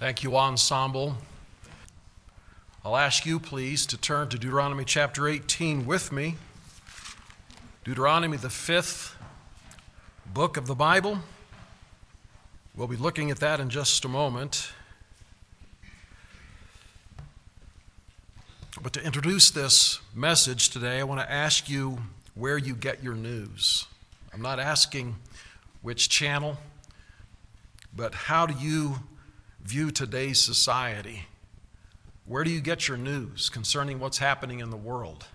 Thank you, ensemble. I'll ask you, please, to turn to Deuteronomy chapter 18 with me. Deuteronomy, the fifth book of the Bible. We'll be looking at that in just a moment. But to introduce this message today, I want to ask you where you get your news. I'm not asking which channel, but how do you view today's society? Where do you get your news concerning what's happening in the world?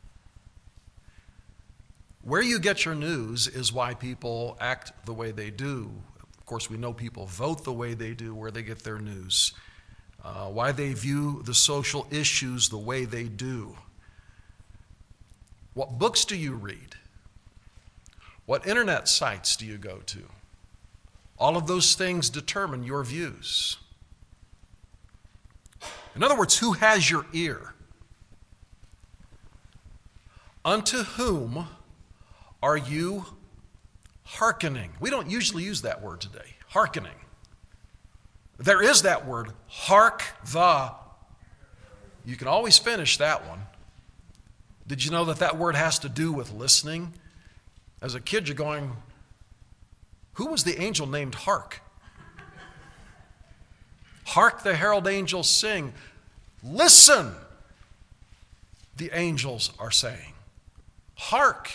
Where you get your news is why people act the way they do. Of course, we know people vote the way they do, where they get their news, why they view the social issues the way they do. What books do you read? What internet sites do you go to? All of those things determine your views. In other words, who has your ear? Unto whom are you hearkening? We don't usually use that word today, hearkening. There is that word, hark the. You can always finish that one. Did you know that that word has to do with listening? As a kid, you're going, who was the angel named Hark? Hark the herald angels sing. Listen, the angels are saying. Hark.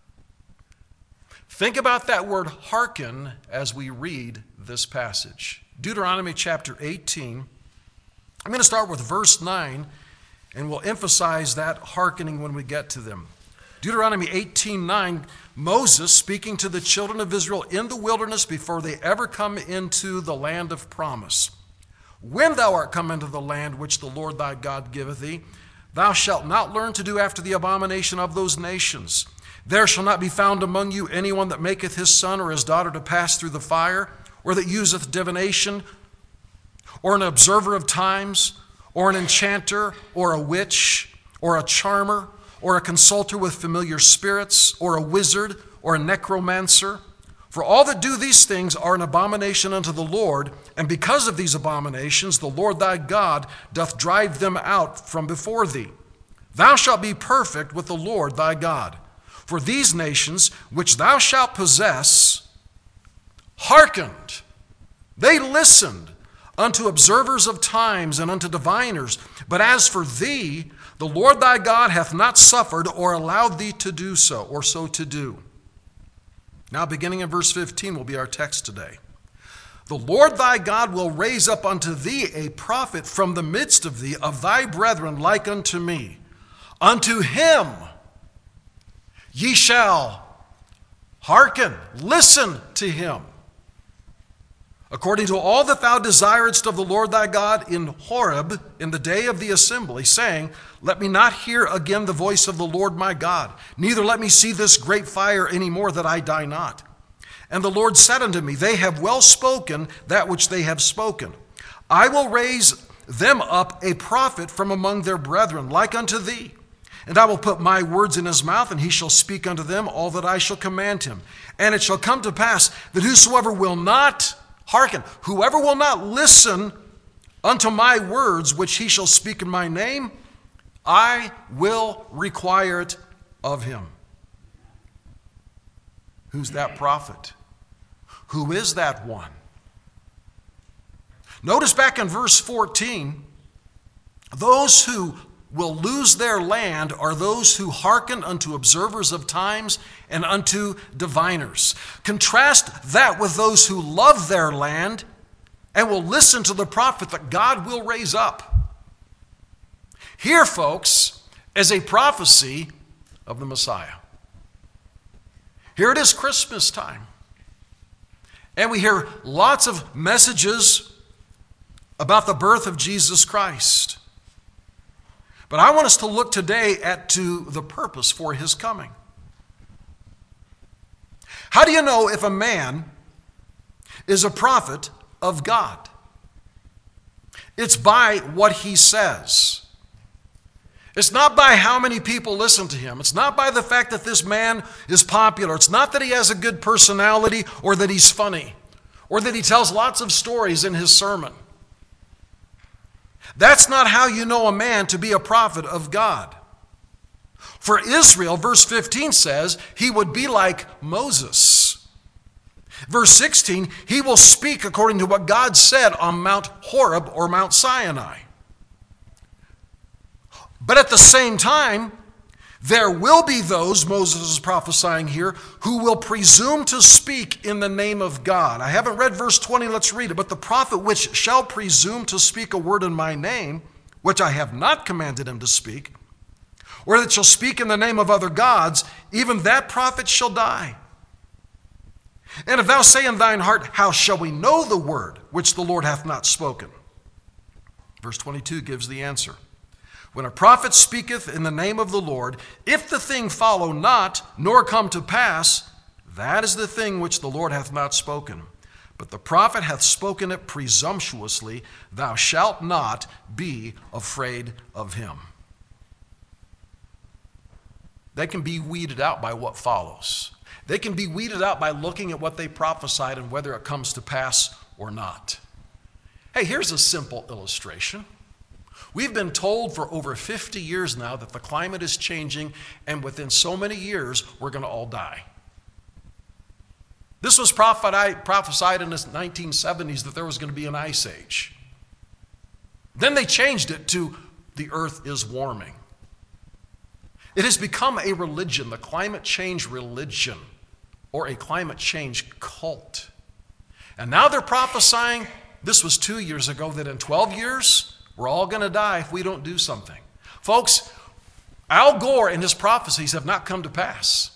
Think about that word hearken as we read this passage. Deuteronomy chapter 18. I'm going to start with verse 9, and we'll emphasize that hearkening when we get to them. Deuteronomy 18:9, Moses speaking to the children of Israel in the wilderness before they ever come into the land of promise. When thou art come into the land which the Lord thy God giveth thee, thou shalt not learn to do after the abomination of those nations. There shall not be found among you anyone that maketh his son or his daughter to pass through the fire, or that useth divination, or an observer of times, or an enchanter, or a witch, or a charmer, or a consulter with familiar spirits, or a wizard, or a necromancer. For all that do these things are an abomination unto the Lord, and because of these abominations the Lord thy God doth drive them out from before thee. Thou shalt be perfect with the Lord thy God. For these nations which thou shalt possess hearkened, they listened unto observers of times and unto diviners. But as for thee, the Lord thy God hath not suffered or allowed thee to do so, or so to do. Now, beginning in verse 15 will be our text today. The Lord thy God will raise up unto thee a prophet from the midst of thee, of thy brethren, like unto me. Unto him ye shall hearken, listen to him, according to all that thou desiredst of the Lord thy God in Horeb, in the day of the assembly, saying, let me not hear again the voice of the Lord my God, neither let me see this great fire any more, that I die not. And the Lord said unto me, they have well spoken that which they have spoken. I will raise them up a prophet from among their brethren, like unto thee. And I will put my words in his mouth, and he shall speak unto them all that I shall command him. And it shall come to pass that whosoever will not hearken, whoever will not listen unto my words, which he shall speak in my name, I will require it of him. Who's that prophet? Who is that one? Notice back in verse 14, those who will lose their land are those who hearken unto observers of times and unto diviners. Contrast that with those who love their land and will listen to the prophet that God will raise up. Here, folks, is a prophecy of the Messiah. Here it is Christmas time. And we hear lots of messages about the birth of Jesus Christ. But I want us to look today to the purpose for his coming. How do you know if a man is a prophet of God? It's by what he says. It's not by how many people listen to him. It's not by the fact that this man is popular. It's not that he has a good personality or that he's funny or that he tells lots of stories in his sermon. That's not how you know a man to be a prophet of God. For Israel, verse 15 says, he would be like Moses. Verse 16, he will speak according to what God said on Mount Horeb or Mount Sinai. But at the same time, there will be those, Moses is prophesying here, who will presume to speak in the name of God. I haven't read verse 20, let's read it. But the prophet which shall presume to speak a word in my name, which I have not commanded him to speak, or that shall speak in the name of other gods, even that prophet shall die. And if thou say in thine heart, how shall we know the word which the Lord hath not spoken? Verse 22 gives the answer. When a prophet speaketh in the name of the Lord, if the thing follow not, nor come to pass, that is the thing which the Lord hath not spoken. But the prophet hath spoken it presumptuously, thou shalt not be afraid of him. They can be weeded out by what follows. They can be weeded out by looking at what they prophesied and whether it comes to pass or not. Hey, here's a simple illustration. We've been told for over 50 years now that the climate is changing, and within so many years, we're going to all die. This was prophesied in the 1970s that there was going to be an ice age. Then they changed it to the earth is warming. It has become a religion, the climate change religion, or a climate change cult. And now they're prophesying, this was 2 years ago, that in 12 years, we're all going to die if we don't do something. Folks, Al Gore and his prophecies have not come to pass.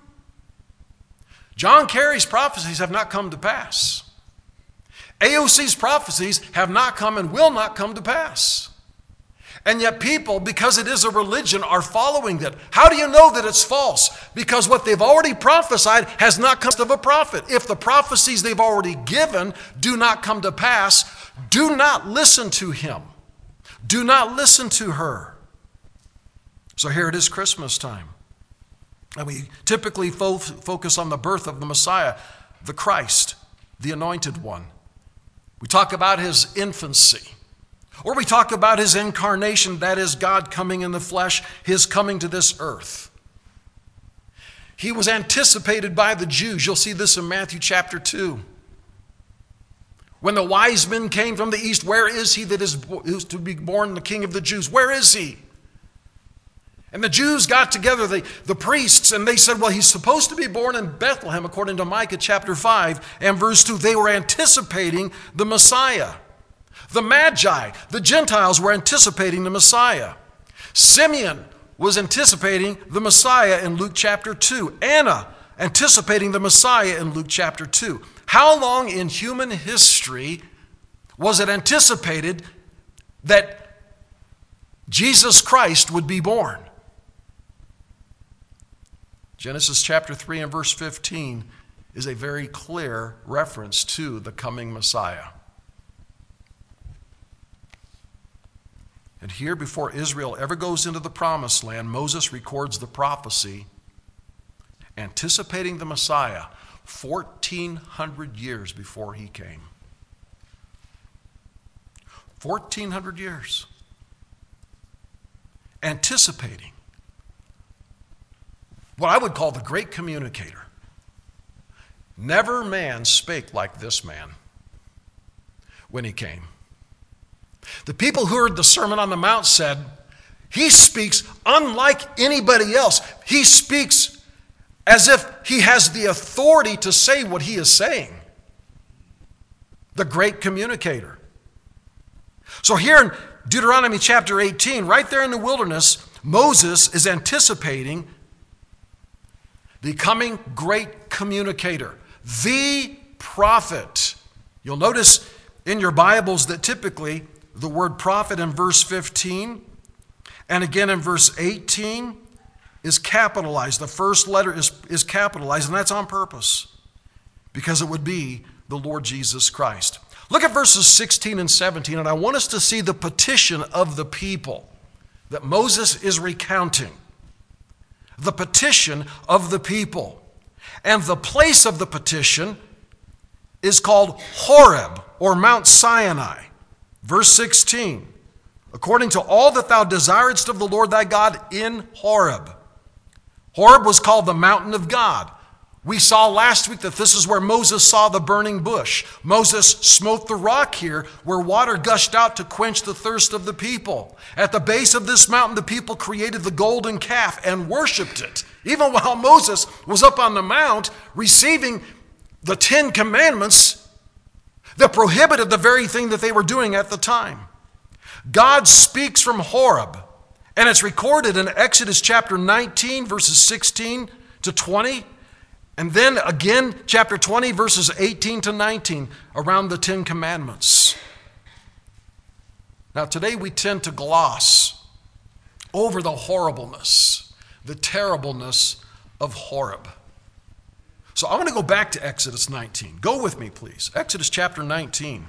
John Kerry's prophecies have not come to pass. AOC's prophecies have not come and will not come to pass. And yet people, because it is a religion, are following that. How do you know that it's false? Because what they've already prophesied has not come of a prophet. If the prophecies they've already given do not come to pass, do not listen to him. Do not listen to her. So here it is Christmas time. And we typically focus on the birth of the Messiah, the Christ, the Anointed One. We talk about his infancy. Or we talk about his incarnation, that is God coming in the flesh, his coming to this earth. He was anticipated by the Jews. You'll see this in Matthew chapter 2. When the wise men came from the east, where is he that is to be born the King of the Jews? Where is he? And the Jews got together, the priests, and they said, well, he's supposed to be born in Bethlehem, according to Micah chapter 5 and verse 2. They were anticipating the Messiah. The Magi, the Gentiles, were anticipating the Messiah. Simeon was anticipating the Messiah in Luke chapter 2. Anna anticipating the Messiah in Luke chapter 2. How long in human history was it anticipated that Jesus Christ would be born? Genesis chapter 3 and verse 15 is a very clear reference to the coming Messiah. And here, before Israel ever goes into the promised land, Moses records the prophecy anticipating the Messiah 1,400 years before he came. 1,400 years. Anticipating what I would call the great communicator. Never man spake like this man when he came. The people who heard the Sermon on the Mount said, he speaks unlike anybody else. He speaks as if he has the authority to say what he is saying. The great communicator. So here in Deuteronomy chapter 18, right there in the wilderness, Moses is anticipating the coming great communicator, the prophet. You'll notice in your Bibles that typically the word prophet in verse 15 and again in verse 18 is capitalized. The first letter is capitalized, and that's on purpose because it would be the Lord Jesus Christ. Look at verses 16 and 17, and I want us to see the petition of the people that Moses is recounting. The petition of the people. And the place of the petition is called Horeb, or Mount Sinai. Verse 16, according to all that thou desiredst of the Lord thy God in Horeb. Horeb was called the mountain of God. We saw last week that this is where Moses saw the burning bush. Moses smote the rock here where water gushed out to quench the thirst of the people. At the base of this mountain, the people created the golden calf and worshiped it, even while Moses was up on the mount receiving the 10 commandments that prohibited the very thing that they were doing at the time. God speaks from Horeb, and it's recorded in Exodus chapter 19, verses 16 to 20. And then again, chapter 20, verses 18 to 19, around the 10 commandments. Now today we tend to gloss over the horribleness, the terribleness of Horeb. So I want to go back to Exodus 19. Go with me, please. Exodus chapter 19.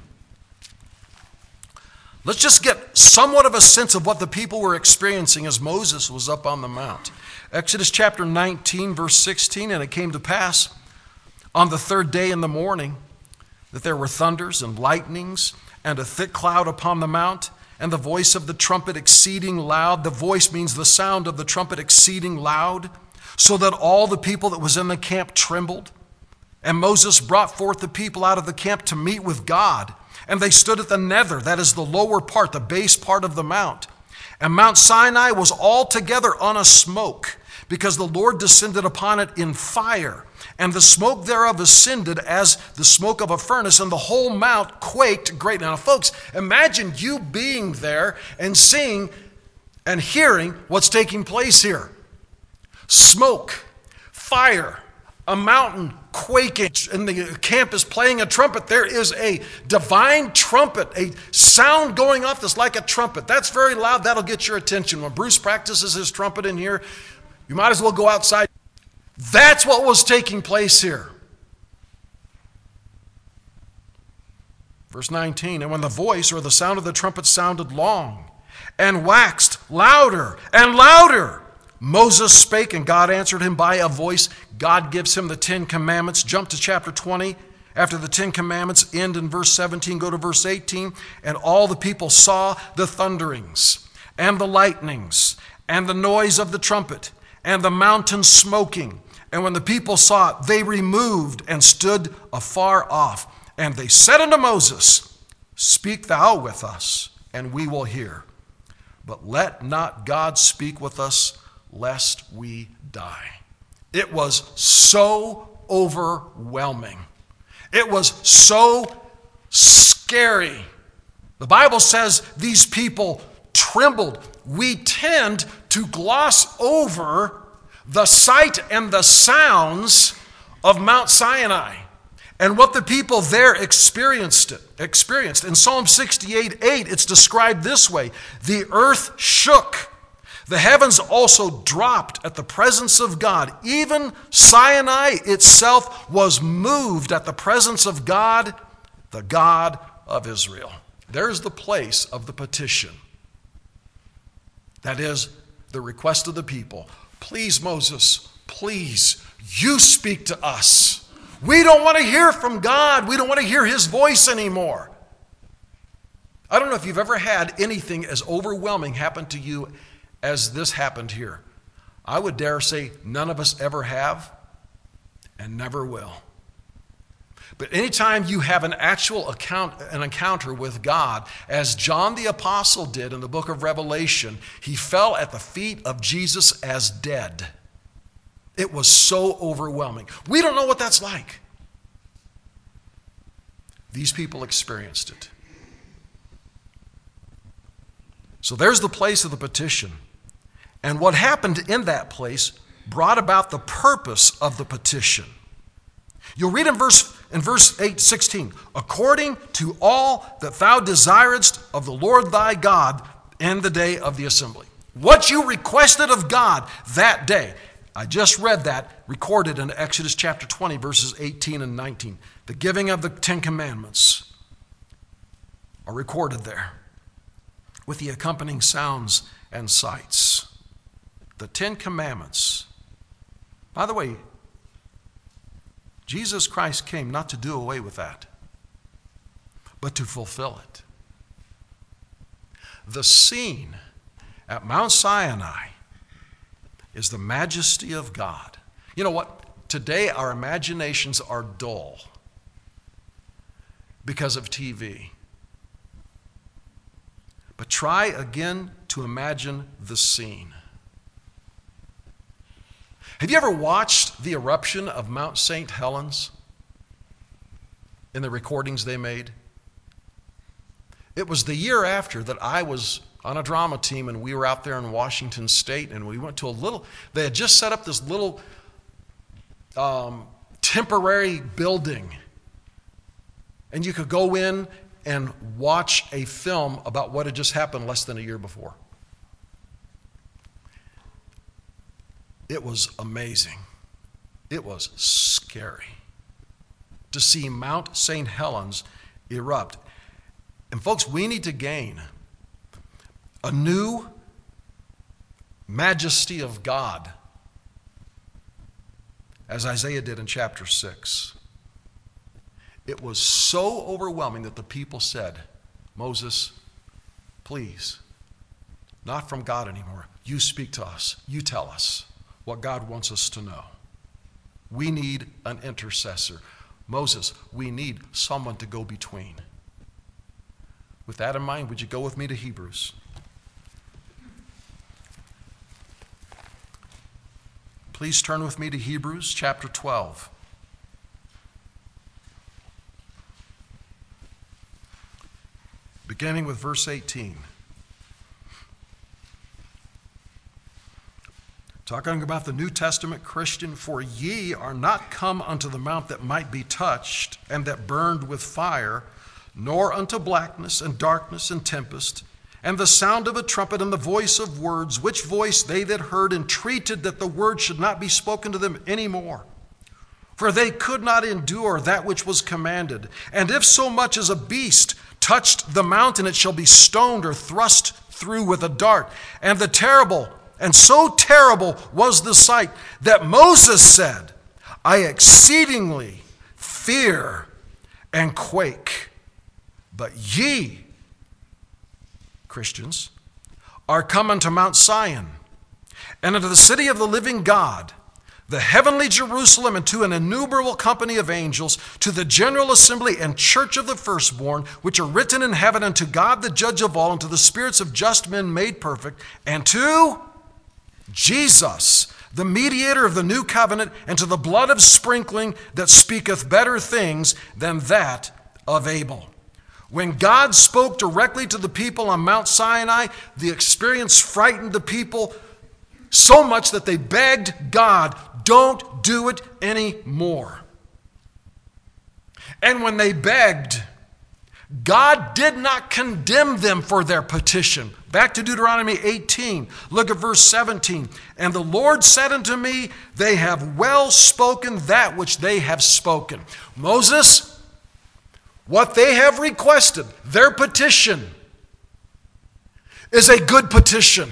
Let's just get somewhat of a sense of what the people were experiencing as Moses was up on the mount. Exodus chapter 19, verse 16, and it came to pass on the 3rd day in the morning that there were thunders and lightnings and a thick cloud upon the mount, and the voice of the trumpet exceeding loud. The voice means the sound of the trumpet exceeding loud, so that all the people that was in the camp trembled. And Moses brought forth the people out of the camp to meet with God. And they stood at the nether, that is the lower part, the base part of the mount. And Mount Sinai was altogether on a smoke, because the Lord descended upon it in fire. And the smoke thereof ascended as the smoke of a furnace, and the whole mount quaked greatly. Now, folks, imagine you being there and seeing and hearing what's taking place here. Smoke, fire, a mountain quaking, and the camp is playing a trumpet. There is a divine trumpet, a sound going off that's like a trumpet. That's very loud. That'll get your attention. When Bruce practices his trumpet in here, you might as well go outside. That's what was taking place here. Verse 19, and when the voice or the sound of the trumpet sounded long and waxed louder and louder, Moses spake, and God answered him by a voice. God gives him the 10 commandments. Jump to chapter 20. After the 10 commandments end in verse 17, go to verse 18. And all the people saw the thunderings and the lightnings and the noise of the trumpet and the mountain smoking. And when the people saw it, they removed and stood afar off. And they said unto Moses, speak thou with us, and we will hear. But let not God speak with us, lest we die. It was so overwhelming. It was so scary. The Bible says these people trembled. We tend to gloss over the sight and the sounds of Mount Sinai and what the people there experienced. In Psalm 68:8, it's described this way: the earth shook. The heavens also dropped at the presence of God. Even Sinai itself was moved at the presence of God, the God of Israel. There's the place of the petition. That is the request of the people. Please, Moses, please, you speak to us. We don't want to hear from God. We don't want to hear his voice anymore. I don't know if you've ever had anything as overwhelming happen to you as this happened here. I would dare say none of us ever have and never will. But anytime you have an encounter with God, as John the Apostle did in the book of Revelation, he fell at the feet of Jesus as dead. It was so overwhelming. We don't know what that's like. These people experienced it. So there's the place of the petition. And what happened in that place brought about the purpose of the petition. You'll read in verse 8:16, according to all that thou desiredst of the Lord thy God in the day of the assembly. What you requested of God that day. I just read that recorded in Exodus chapter 20, verses 18 and 19. The giving of the 10 commandments are recorded there with the accompanying sounds and sights. The 10 commandments. By the way, Jesus Christ came not to do away with that, but to fulfill it. The scene at Mount Sinai is the majesty of God. You know what? Today our imaginations are dull because of TV. But try again to imagine the scene. Have you ever watched the eruption of Mount St. Helens in the recordings they made? It was the year after that I was on a drama team and we were out there in Washington State, and we went to they had just set up this little temporary building. And you could go in and watch a film about what had just happened less than a year before. It was amazing. It was scary to see Mount St. Helens erupt. And folks, we need to gain a new majesty of God, as Isaiah did in chapter 6. It was so overwhelming that the people said, Moses, please, not from God anymore. You speak to us. You tell us what God wants us to know. We need an intercessor. Moses, we need someone to go between. With that in mind, would you go with me to Hebrews? Please turn with me to Hebrews chapter 12. Beginning with verse 18. Talking about the New Testament Christian, for ye are not come unto the mount that might be touched, and that burned with fire, nor unto blackness and darkness and tempest, and the sound of a trumpet and the voice of words, which voice they that heard entreated that the word should not be spoken to them any more. For they could not endure that which was commanded. And if so much as a beast touched the mountain, it shall be stoned or thrust through with a dart. And so terrible was the sight that Moses said, I exceedingly fear and quake. But ye, Christians, are come unto Mount Sion, and unto the city of the living God, the heavenly Jerusalem, and to an innumerable company of angels, to the general assembly and church of the firstborn, which are written in heaven, unto God the judge of all, and to the spirits of just men made perfect, and to Jesus, the mediator of the new covenant, and to the blood of sprinkling that speaketh better things than that of Abel. When God spoke directly to the people on Mount Sinai, the experience frightened the people so much that they begged God, don't do it anymore. And when they begged, God did not condemn them for their petition. Back to Deuteronomy 18, look at verse 17. And the Lord said unto me, they have well spoken that which they have spoken. Moses, what they have requested, their petition, is a good petition.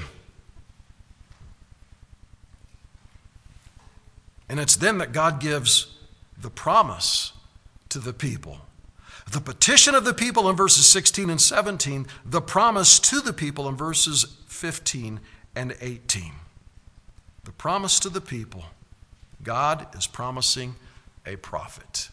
And it's then that God gives the promise to the people. The petition of the people in verses 16 and 17, the promise to the people in verses 15 and 18. The promise to the people, God is promising a prophet.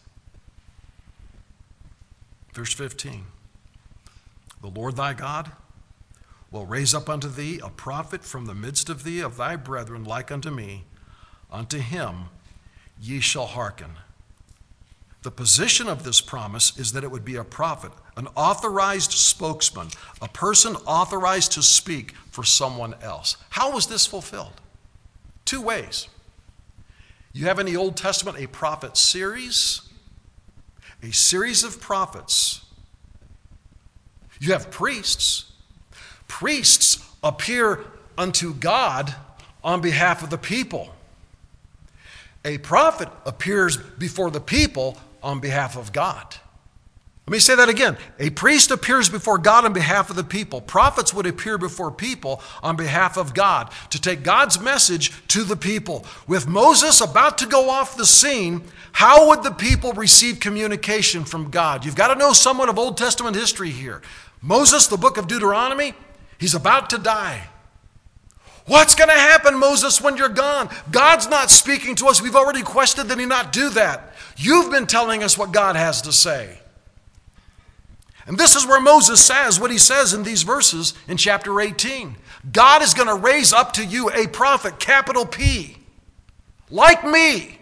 Verse 15, the Lord thy God will raise up unto thee a prophet from the midst of thee, of thy brethren, like unto me. Unto him ye shall hearken. The position of this promise is that it would be a prophet, an authorized spokesman, a person authorized to speak for someone else. How was this fulfilled? Two ways. You have in the Old Testament a prophet series, a series of prophets. You have priests. Priests appear unto God on behalf of the people. A prophet appears before the people on behalf of God. Let me say that again. A priest appears before God on behalf of the people. Prophets would appear before people on behalf of God to take God's message to the people. With Moses about to go off the scene, how would the people receive communication from God? You've got to know somewhat of Old Testament history here. Moses, the book of Deuteronomy, He's about to die. What's going to happen, Moses, when you're gone? God's not speaking to us. We've already questioned that he not do that. You've been telling us what God has to say. And this is where Moses says what he says in these verses in chapter 18. God is going to raise up to you a prophet, capital P, like me.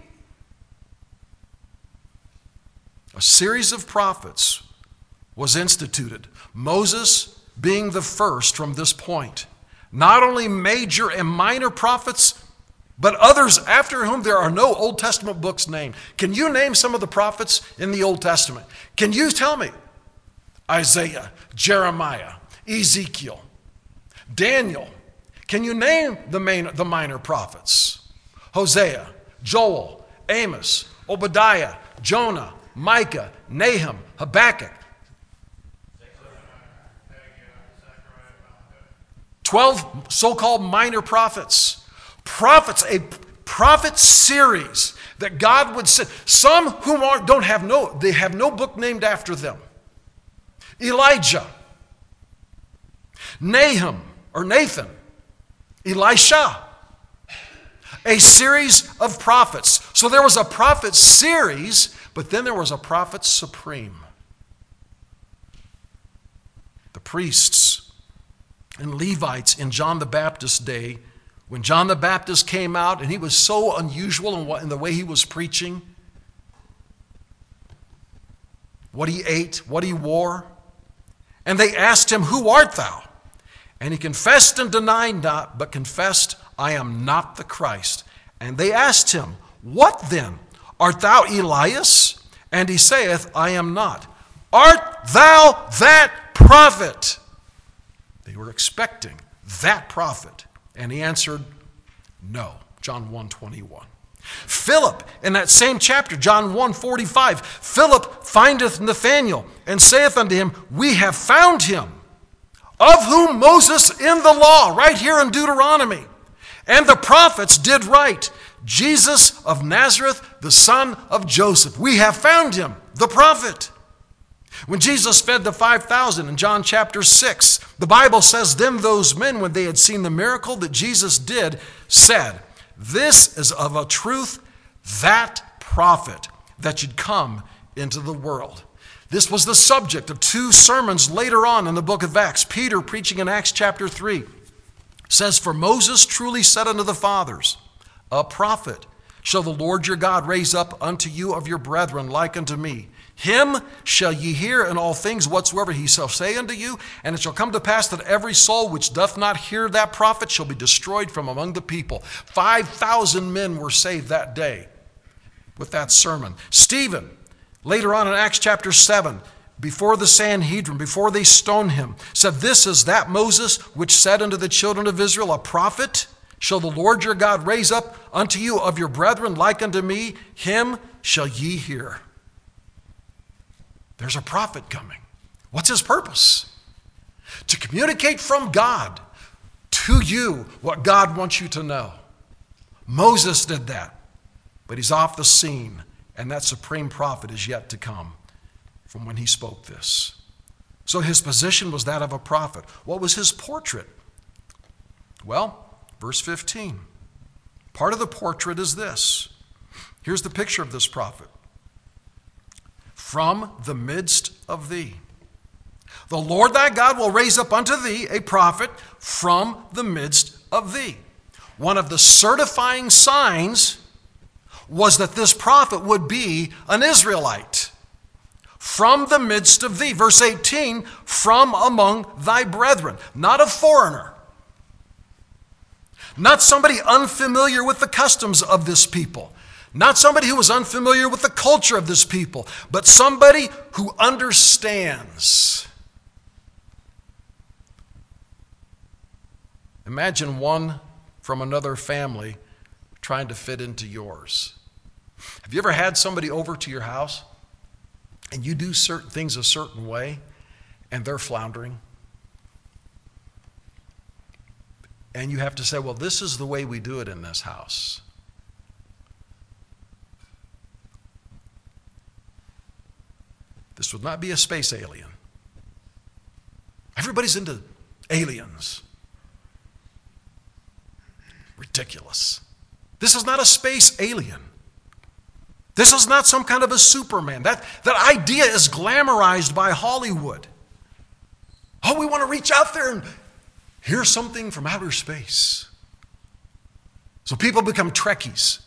A series of prophets was instituted, Moses being the first from this point. Not only major and minor prophets, but others after whom there are no Old Testament books named. Can you name some of the prophets in the Old Testament? Can you tell me? Isaiah, Jeremiah, Ezekiel, Daniel. Can you name the minor prophets? Hosea, Joel, Amos, Obadiah, Jonah, Micah, Nahum, Habakkuk. 12 so-called minor prophets. Prophets, a prophet series that God would send. Some whom they have no book named after them. Elijah, Nahum or Nathan, Elisha. A series of prophets. So there was a prophet series, but then there was a prophet supreme. The priests and Levites in John the Baptist's day, when John the Baptist came out and he was so unusual in the way he was preaching, what he ate, what he wore, and they asked him, "Who art thou?" And he confessed and denied not, but confessed, "I am not the Christ." And they asked him, "What then? Art thou Elias?" And he saith, "I am not." "Art thou that prophet?" They were expecting that prophet. And he answered, "No." John 1:21. Philip, in that same chapter, John 1:45, Philip findeth Nathanael and saith unto him, "We have found him, of whom Moses in the law," right here in Deuteronomy, "and the prophets did write, Jesus of Nazareth, the son of Joseph." We have found him, the prophet. When Jesus fed the 5,000 in John chapter 6, the Bible says, "Then those men, when they had seen the miracle that Jesus did, said, This is of a truth that prophet that should come into the world." This was the subject of two sermons later on in the book of Acts. Peter, preaching in Acts chapter 3, says, "For Moses truly said unto the fathers, A prophet shall the Lord your God raise up unto you of your brethren like unto me. Him shall ye hear in all things whatsoever he shall say unto you. And it shall come to pass that every soul which doth not hear that prophet shall be destroyed from among the people." 5,000 men were saved that day with that sermon. Stephen, later on in Acts chapter 7, before the Sanhedrin, before they stoned him, said, "This is that Moses which said unto the children of Israel, A prophet shall the Lord your God raise up unto you of your brethren like unto me. Him shall ye hear." There's a prophet coming. What's his purpose? To communicate from God to you what God wants you to know. Moses did that, but he's off the scene, and that supreme prophet is yet to come from when he spoke this. So his position was that of a prophet. What was his portrait? Well, verse 15. Part of the portrait is this. Here's the picture of this prophet. "From the midst of thee. The Lord thy God will raise up unto thee a prophet from the midst of thee." One of the certifying signs was that this prophet would be an Israelite. From the midst of thee. Verse 18, from among thy brethren. Not a foreigner. Not somebody unfamiliar with the customs of this people. Not somebody who was unfamiliar with the culture of this people, but somebody who understands. Imagine one from another family trying to fit into yours. Have you ever had somebody over to your house and you do certain things a certain way and they're floundering? And you have to say, "Well, this is the way we do it in this house." This would not be a space alien. Everybody's into Aliens. Ridiculous. This is not a space alien. This is not some kind of a Superman. That idea is glamorized by Hollywood. Oh, we want to reach out there and hear something from outer space. So people become Trekkies.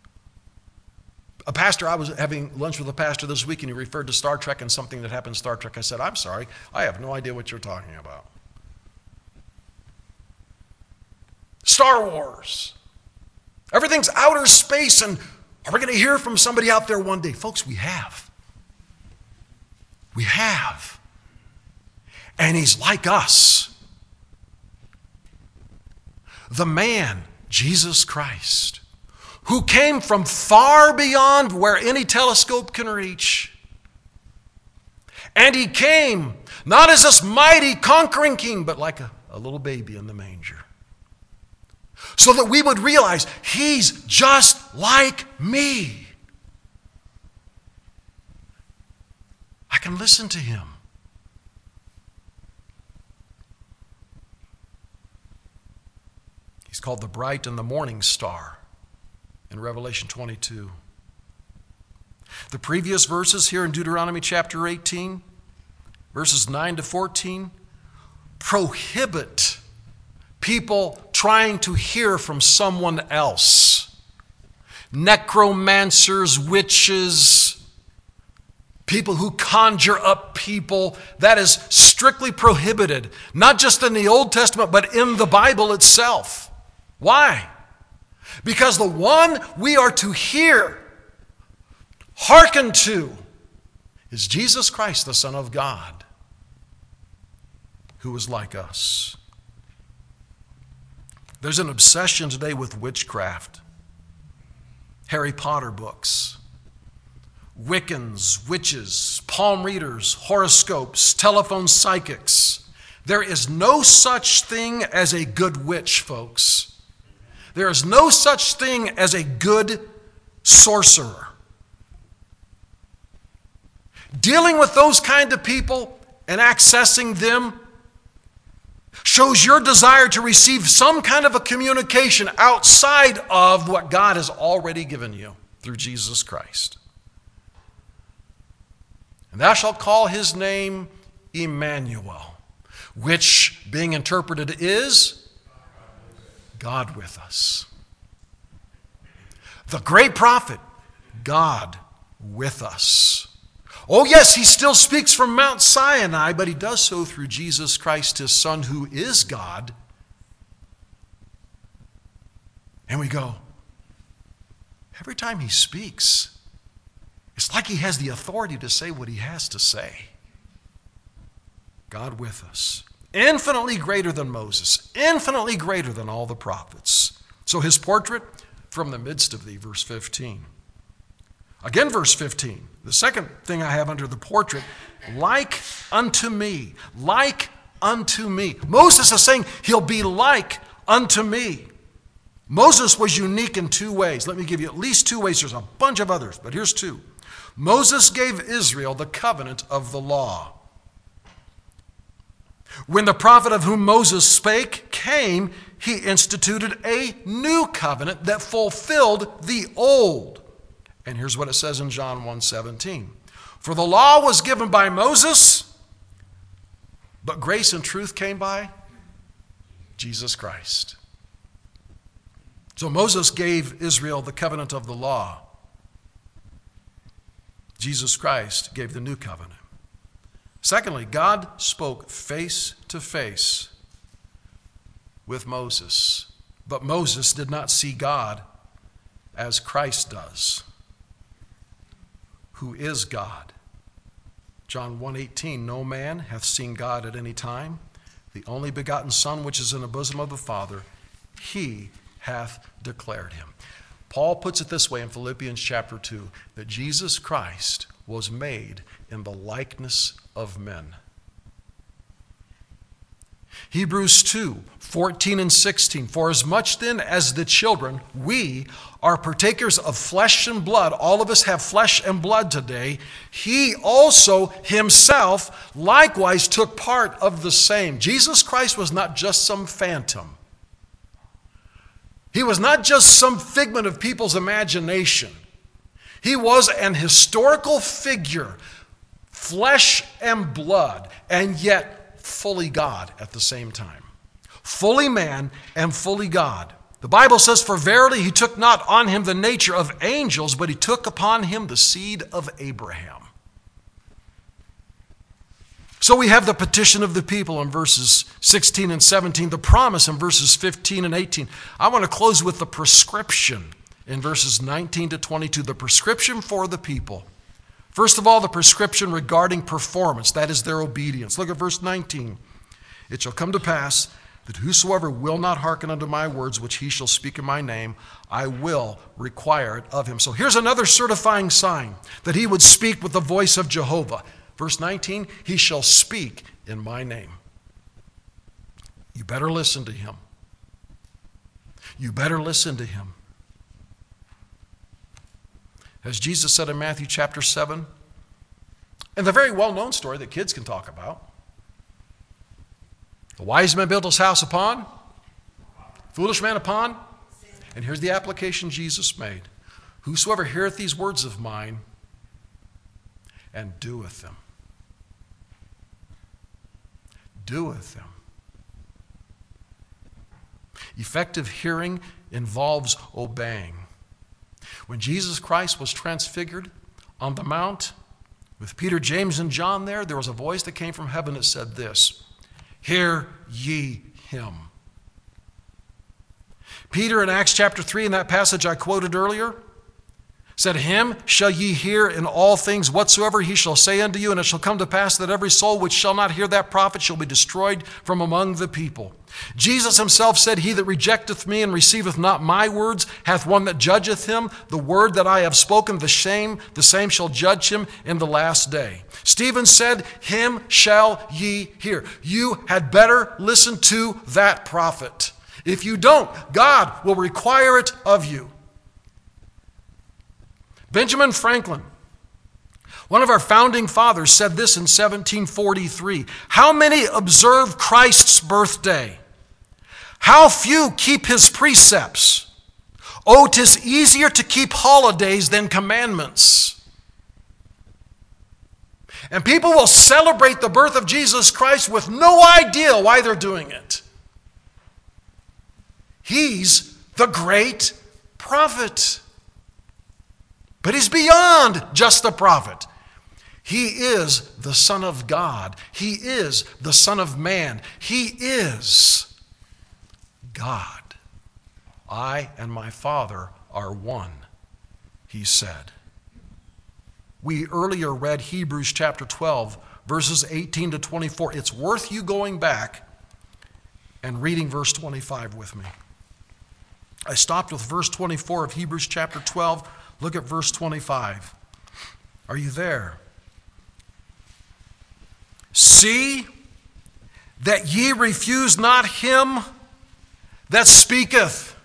I was having lunch with a pastor this week, and he referred to Star Trek and something that happened in Star Trek. I said, I'm sorry, I have no idea what you're talking about. Star Wars. Everything's outer space, and are we going to hear from somebody out there one day? Folks, we have. We have. And he's like us. The man, Jesus Christ, who came from far beyond where any telescope can reach. And he came not as this mighty conquering king, but like a little baby in the manger. So that we would realize he's just like me. I can listen to him. He's called the bright and the morning star in Revelation 22. The previous verses here in Deuteronomy chapter 18, verses 9 to 14, prohibit people trying to hear from someone else. Necromancers, witches, people who conjure up people. That is strictly prohibited, not just in the Old Testament, but in the Bible itself. Why? Because the one we are to hear, hearken to, is Jesus Christ, the Son of God, who is like us. There's an obsession today with witchcraft, Harry Potter books, Wiccans, witches, palm readers, horoscopes, telephone psychics. There is no such thing as a good witch, folks. There is no such thing as a good sorcerer. Dealing with those kind of people and accessing them shows your desire to receive some kind of a communication outside of what God has already given you through Jesus Christ. And thou shalt call his name Emmanuel, which being interpreted is God with us. The great prophet, God with us. Oh yes, he still speaks from Mount Sinai, but he does so through Jesus Christ, his Son, who is God. And we go, every time he speaks, it's like he has the authority to say what he has to say. God with us. Infinitely greater than Moses. Infinitely greater than all the prophets. So his portrait, from the midst of thee, verse 15. Again, verse 15. The second thing I have under the portrait, like unto me. Like unto me. Moses is saying he'll be like unto me. Moses was unique in two ways. Let me give you at least two ways. There's a bunch of others, but here's two. Moses gave Israel the covenant of the law. When the prophet of whom Moses spake came, he instituted a new covenant that fulfilled the old. And here's what it says in John 1:17. For the law was given by Moses, but grace and truth came by Jesus Christ. So Moses gave Israel the covenant of the law. Jesus Christ gave the new covenant. Secondly, God spoke face to face with Moses, but Moses did not see God as Christ does, who is God. John 1:18, no man hath seen God at any time. The only begotten Son, which is in the bosom of the Father, he hath declared him. Paul puts it this way in Philippians chapter 2, that Jesus Christ was made in the likeness of men. Hebrews 2, 14 and 16. For as much then as the children, we are partakers of flesh and blood. All of us have flesh and blood today. He also himself likewise took part of the same. Jesus Christ was not just some phantom. He was not just some figment of people's imagination. He was an historical figure, flesh and blood, and yet fully God at the same time. Fully man and fully God. The Bible says, for verily he took not on him the nature of angels, but he took upon him the seed of Abraham. So we have the petition of the people in verses 16 and 17, the promise in verses 15 and 18. I want to close with the prescription in verses 19 to 22, the prescription for the people. First of all, the prescription regarding performance, that is their obedience. Look at verse 19. It shall come to pass that whosoever will not hearken unto my words, which he shall speak in my name, I will require it of him. So here's another certifying sign that he would speak with the voice of Jehovah. Verse 19, he shall speak in my name. You better listen to him. You better listen to him. As Jesus said in Matthew chapter 7, and the very well-known story that kids can talk about, the wise man built his house upon, foolish man upon, and here's the application Jesus made. Whosoever heareth these words of mine and doeth them. Doeth them. Effective hearing involves obeying. When Jesus Christ was transfigured on the mount with Peter, James, and John there was a voice that came from heaven that said this, hear ye him. Peter in Acts chapter 3, in that passage I quoted earlier, said, him shall ye hear in all things whatsoever he shall say unto you, and it shall come to pass that every soul which shall not hear that prophet shall be destroyed from among the people. Jesus himself said, he that rejecteth me and receiveth not my words hath one that judgeth him. The word that I have spoken, the same shall judge him in the last day. Stephen said, him shall ye hear. You had better listen to that prophet. If you don't, God will require it of you. Benjamin Franklin, one of our founding fathers, said this in 1743. How many observe Christ's birthday? How few keep his precepts? Oh, 'tis easier to keep holidays than commandments. And people will celebrate the birth of Jesus Christ with no idea why they're doing it. He's the great prophet. But he's beyond just a prophet. He is the Son of God. He is the Son of Man. He is God. I and my Father are one, he said. We earlier read Hebrews chapter 12, verses 18 to 24. It's worth you going back and reading verse 25 with me. I stopped with verse 24 of Hebrews chapter 12. Look at verse 25. Are you there? See that ye refuse not him that speaketh.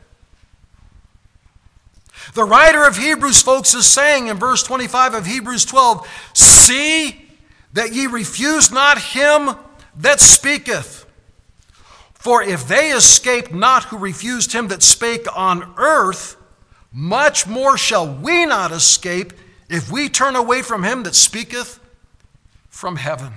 The writer of Hebrews, folks, is saying in verse 25 of Hebrews 12, see that ye refuse not him that speaketh. For if they escaped not who refused him that spake on earth, much more shall we not escape if we turn away from him that speaketh from heaven.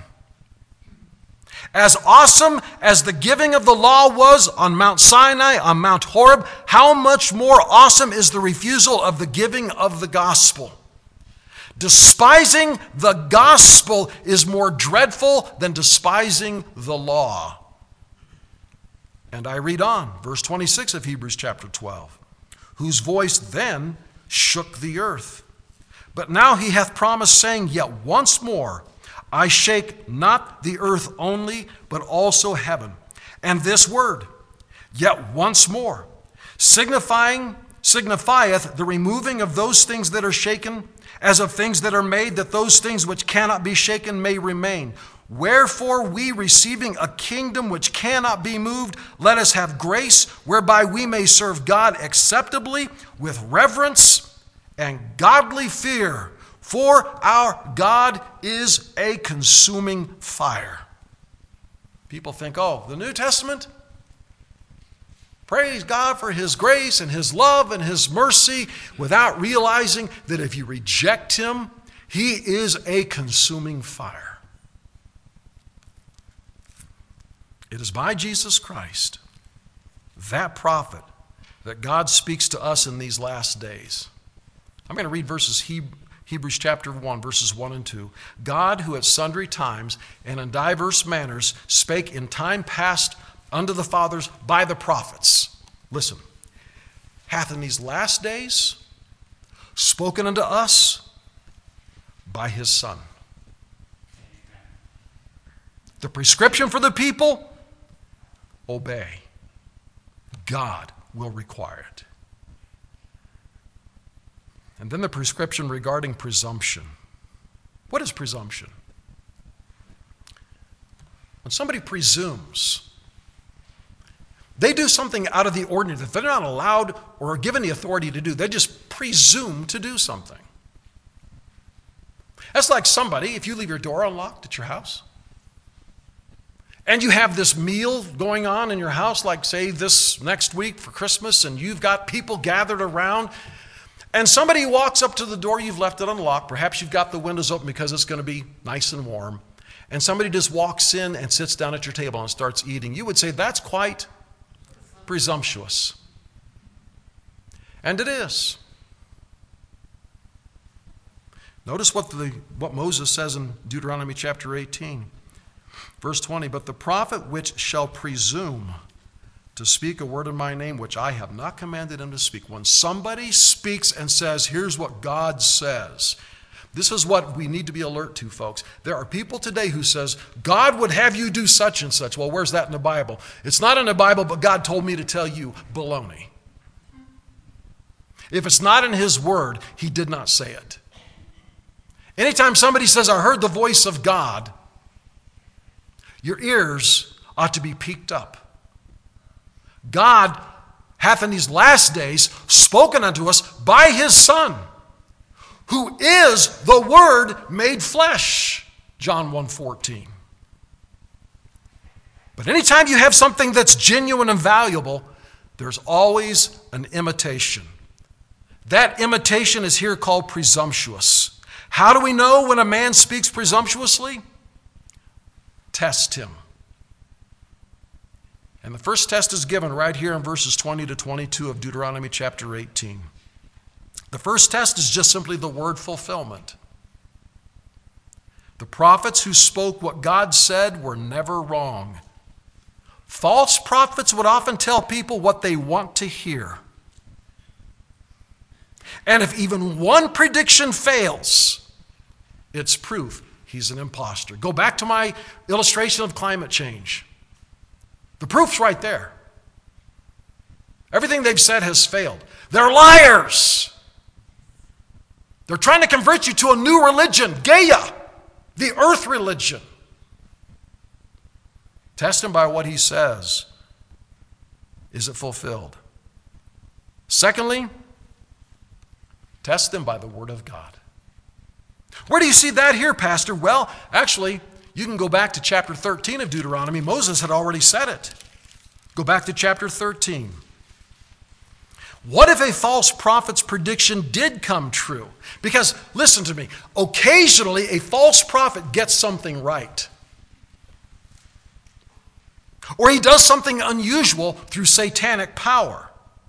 As awesome as the giving of the law was on Mount Sinai, on Mount Horeb, how much more awesome is the refusal of the giving of the gospel? Despising the gospel is more dreadful than despising the law. And I read on, verse 26 of Hebrews chapter 12. Whose voice then shook the earth. But now he hath promised, saying, yet once more I shake not the earth only, but also heaven. And this word, yet once more, signifieth the removing of those things that are shaken, as of things that are made, that those things which cannot be shaken may remain. Wherefore we, receiving a kingdom which cannot be moved, let us have grace whereby we may serve God acceptably with reverence and godly fear. For our God is a consuming fire. People think, oh, the New Testament? Praise God for His grace and His love and His mercy, without realizing that if you reject Him, He is a consuming fire. It is by Jesus Christ, that prophet, that God speaks to us in these last days. I'm going to read Hebrews chapter 1, verses 1 and 2. God, who at sundry times and in diverse manners spake in time past unto the fathers by the prophets. Listen, hath in these last days spoken unto us by His Son. The prescription for the people: obey. God will require it. And then the prescription regarding presumption. What is presumption? When somebody presumes, they do something out of the ordinary that they're not allowed or given the authority to do. They just presume to do something. That's like somebody, if you leave your door unlocked at your house, and you have this meal going on in your house, like say this next week for Christmas, and you've got people gathered around, and somebody walks up to the door, you've left it unlocked, perhaps you've got the windows open because it's going to be nice and warm, and somebody just walks in and sits down at your table and starts eating. You would say that's quite presumptuous. And it is. Notice what Moses says in Deuteronomy chapter 18. Verse 20, but the prophet which shall presume to speak a word in my name, which I have not commanded him to speak. When somebody speaks and says, here's what God says, this is what we need to be alert to, folks. There are people today who says, God would have you do such and such. Well, where's that in the Bible? It's not in the Bible, but God told me to tell you. Baloney. If it's not in His word, He did not say it. Anytime somebody says, I heard the voice of God, your ears ought to be peaked up. God hath in these last days spoken unto us by His Son, who is the Word made flesh, John 1:14. But anytime you have something that's genuine and valuable, there's always an imitation. That imitation is here called presumptuous. How do we know when a man speaks presumptuously? Test him. And the first test is given right here in verses 20 to 22 of Deuteronomy chapter 18. The first test is just simply the word fulfillment. The prophets who spoke what God said were never wrong. False prophets would often tell people what they want to hear. And if even one prediction fails, it's proof he's an imposter. Go back to my illustration of climate change. The proof's right there. Everything they've said has failed. They're liars. They're trying to convert you to a new religion, Gaia, the earth religion. Test him by what he says. Is it fulfilled? Secondly, test them by the Word of God. Where do you see that here, Pastor? Well, actually, you can go back to chapter 13 of Deuteronomy. Moses had already said it. Go back to chapter 13. What if a false prophet's prediction did come true? Because, listen to me, occasionally a false prophet gets something right. Or he does something unusual through satanic power.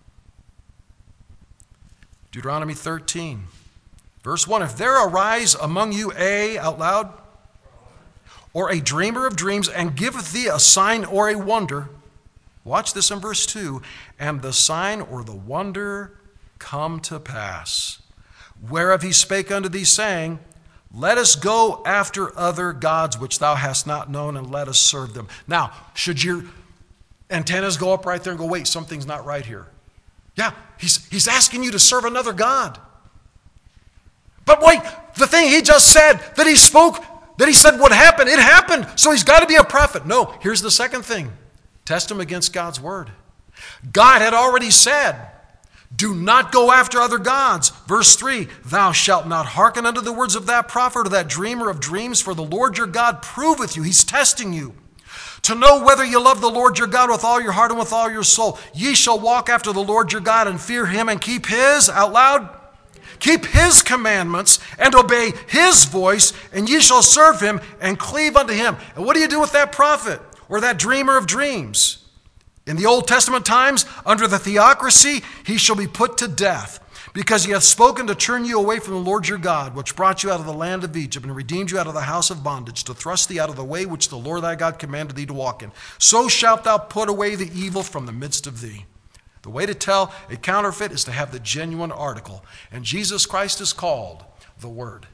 Deuteronomy 13, verse 1, if there arise among you out loud, or a dreamer of dreams, and giveth thee a sign or a wonder, watch this in verse 2, and the sign or the wonder come to pass, whereof he spake unto thee, saying, let us go after other gods which thou hast not known, and let us serve them. Now, should your antennas go up right there and go, wait, something's not right here? Yeah, he's asking you to serve another god. But wait, the thing he just said that he spoke that he said would happen. It happened, so he's got to be a prophet. No, here's the second thing. Test him against God's word. God had already said, do not go after other gods. Verse 3, thou shalt not hearken unto the words of that prophet or that dreamer of dreams, for the Lord your God proveth you. He's testing you to know whether you love the Lord your God with all your heart and with all your soul. Ye shall walk after the Lord your God and fear him and keep his, out loud, keep his commandments and obey his voice, and ye shall serve him and cleave unto him. And what do you do with that prophet or that dreamer of dreams? In the Old Testament times, under the theocracy, he shall be put to death, because he hath spoken to turn you away from the Lord your God, which brought you out of the land of Egypt, and redeemed you out of the house of bondage, to thrust thee out of the way which the Lord thy God commanded thee to walk in. So shalt thou put away the evil from the midst of thee. The way to tell a counterfeit is to have the genuine article. And Jesus Christ is called the Word.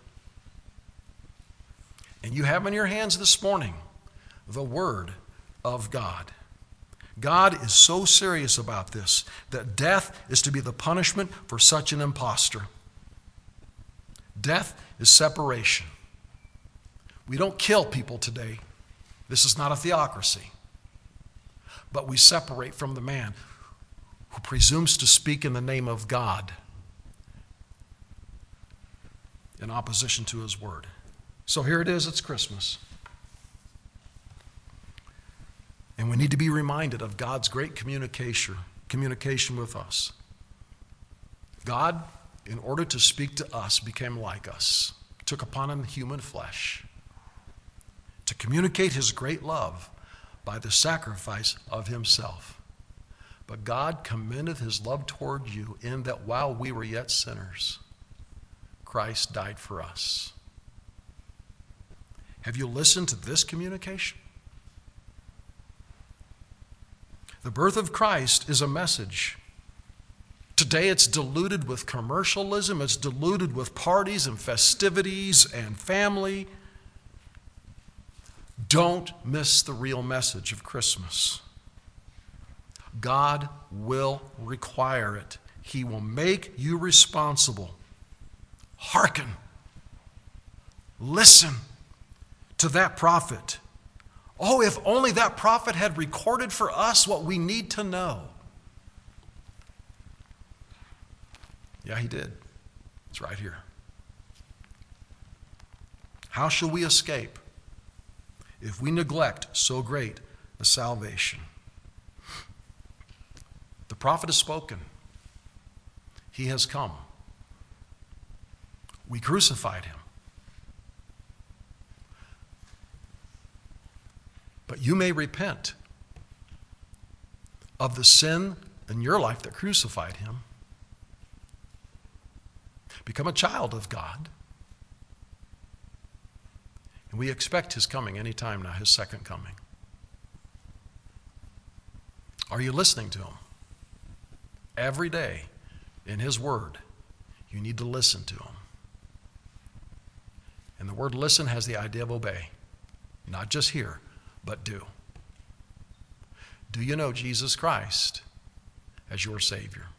And you have in your hands this morning the Word of God. God is so serious about this that death is to be the punishment for such an impostor. Death is separation. We don't kill people today. This is not a theocracy. But we separate from the man who presumes to speak in the name of God in opposition to his word. So here it is, it's Christmas. And we need to be reminded of God's great communication with us. God, in order to speak to us, became like us, took upon him human flesh to communicate his great love by the sacrifice of himself. But God commendeth his love toward you in that while we were yet sinners, Christ died for us. Have you listened to this communication? The birth of Christ is a message. Today it's diluted with commercialism, it's diluted with parties and festivities and family. Don't miss the real message of Christmas. God will require it. He will make you responsible. Hearken. Listen to that prophet. Oh, if only that prophet had recorded for us what we need to know. Yeah, he did. It's right here. How shall we escape if we neglect so great a salvation? The prophet has spoken. He has come. We crucified him. But you may repent of the sin in your life that crucified him. Become a child of God. And we expect his coming any time now, his second coming. Are you listening to him? Every day in his word, you need to listen to him. And the word listen has the idea of obey. Not just hear, but do. Do you know Jesus Christ as your Savior?